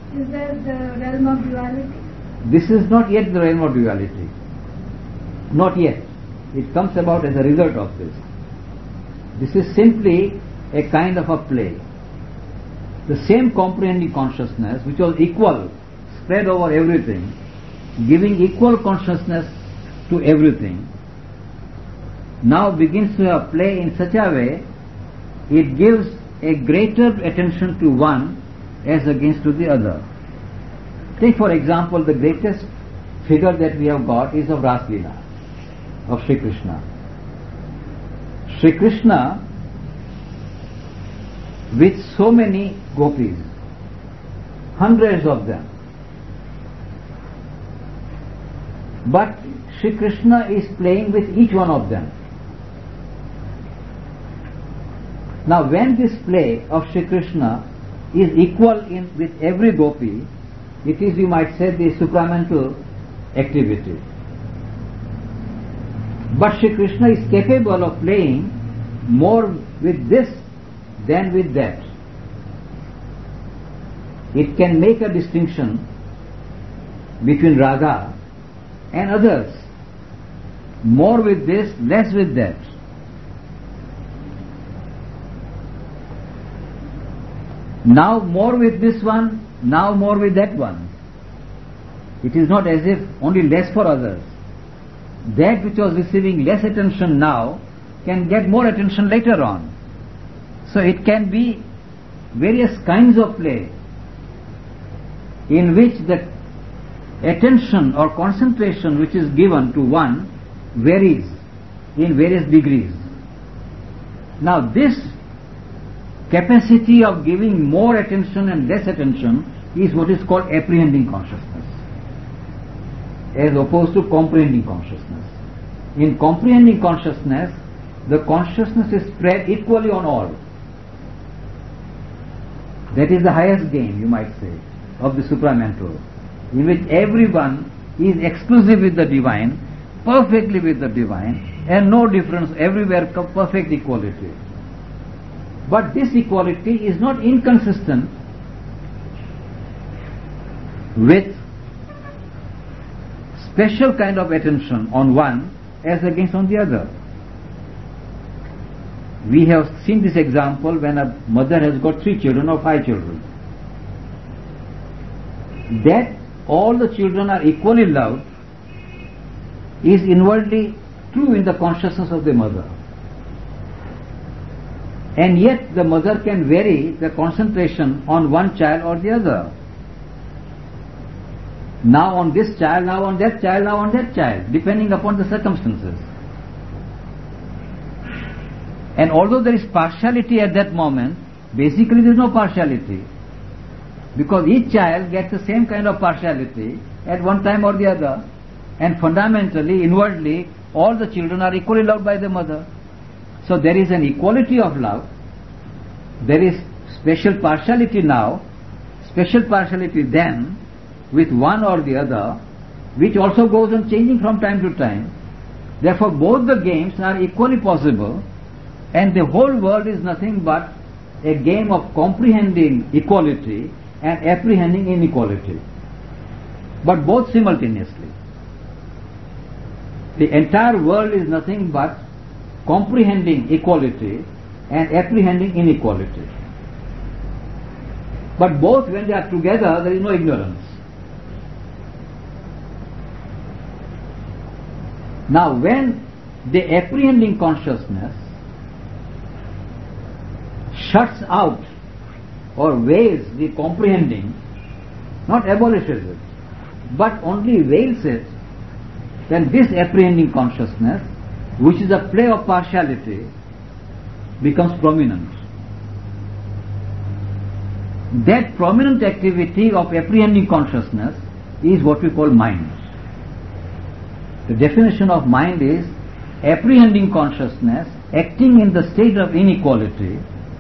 Is that the realm of duality? This is not yet the realm of duality. Not yet. It comes about as a result of this. This is simply a kind of a play. The same comprehending consciousness, which was equal, spread over everything, giving equal consciousness to everything, now begins to have play in such a way it gives a greater attention to one as against to the other. Take for example the greatest figure that we have got is of Ras Leela, of Sri Krishna. Sri Krishna with so many gopis, hundreds of them. But Sri Krishna is playing with each one of them. Now when this play of Sri Krishna is equal with every gopi, it is, you might say, the supramental activity. But Sri Krishna is capable of playing more with this than with that. It can make a distinction between Radha and others. More with this, less with that. Now more with this one, now more with that one. It is not as if only less for others. That which was receiving less attention now can get more attention later on. So it can be various kinds of play in which the attention or concentration which is given to one varies in various degrees. Now this capacity of giving more attention and less attention is what is called apprehending consciousness, as opposed to comprehending consciousness. In comprehending consciousness, the consciousness is spread equally on all. That is the highest game, you might say, of the supramental, in which everyone is exclusive with the divine, perfectly with the divine, and no difference, everywhere perfect equality. But this equality is not inconsistent with special kind of attention on one as against on the other. We have seen this example when a mother has got 3 children or 5 children. That all the children are equally loved is inwardly true in the consciousness of the mother. And yet the mother can vary the concentration on one child or the other. Now on this child, now on that child, now on that child, depending upon the circumstances. And although there is partiality at that moment, basically there is no partiality. Because each child gets the same kind of partiality at one time or the other. And fundamentally, inwardly, all the children are equally loved by the mother. So there is an equality of love. There is special partiality now, special partiality then, with one or the other, which also goes on changing from time to time. Therefore both the games are equally possible, and the whole world is nothing but a game of comprehending equality and apprehending inequality, but both simultaneously. The entire world is nothing but comprehending equality and apprehending inequality. But both, when they are together, there is no ignorance. Now when the apprehending consciousness shuts out or veils the comprehending, not abolishes it, but only veils it, then this apprehending consciousness, which is a play of partiality, becomes prominent. That prominent activity of apprehending consciousness is what we call mind. The definition of mind is apprehending consciousness acting in the state of inequality,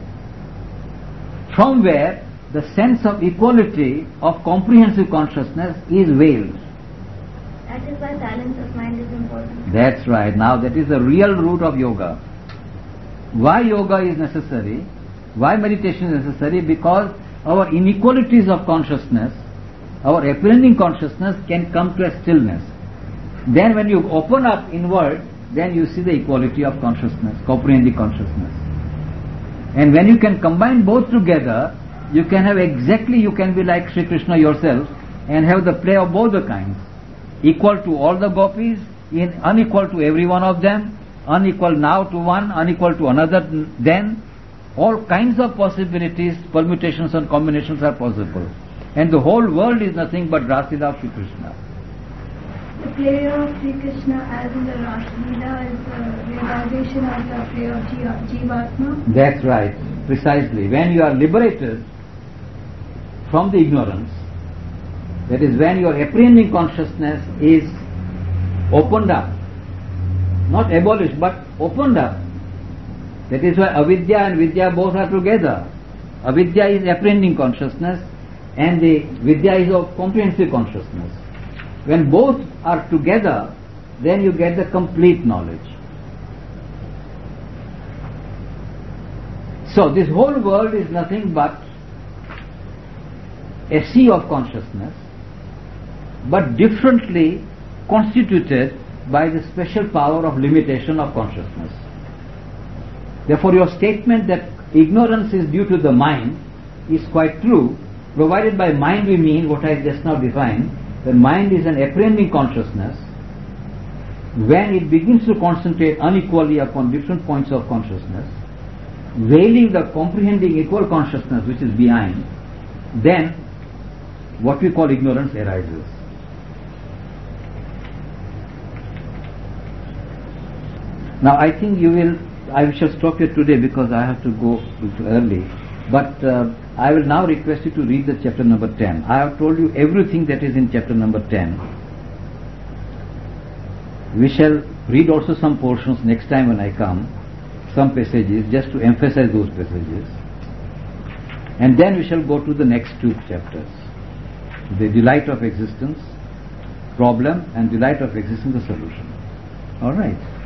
from where the sense of equality of comprehensive consciousness is veiled. That is why silence of mind is important. That's right. Now that is the real root of yoga. Why yoga is necessary? Why meditation is necessary? Because our inequalities of consciousness, our apprehending consciousness can come to a stillness. Then when you open up inward, then you see the equality of consciousness, comprehending consciousness. And when you can combine both together, you can be like Sri Krishna yourself and have the play of both the kinds. Equal to all the gopis, unequal to every one of them, unequal now to one, unequal to another then. All kinds of possibilities, permutations and combinations are possible. And the whole world is nothing but Raslila of Sri Krishna. The play of Sri Krishna as in the Raslila is the realization of the play of Jivatma. That's right, precisely. When you are liberated from the ignorance, that is when your apprehending consciousness is opened up, not abolished but opened up. That is why avidya and vidya both are together. Avidya is apprehending consciousness and the vidya is of comprehensive consciousness. When both are together, then you get the complete knowledge. So this whole world is nothing but a sea of consciousness, but differently constituted by the special power of limitation of consciousness. Therefore your statement that ignorance is due to the mind is quite true, provided by mind we mean what I just now defined. The mind is an apprehending consciousness. When it begins to concentrate unequally upon different points of consciousness, veiling the comprehending equal consciousness which is behind, then what we call ignorance arises. Now I think I shall stop here today because I have to go a little early. But I will now request you to read the chapter number 10. I have told you everything that is in chapter number 10. We shall read also some portions next time when I come, some passages, just to emphasize those passages. And then we shall go to the next two chapters. The delight of existence, problem, and delight of existence, the solution. All right.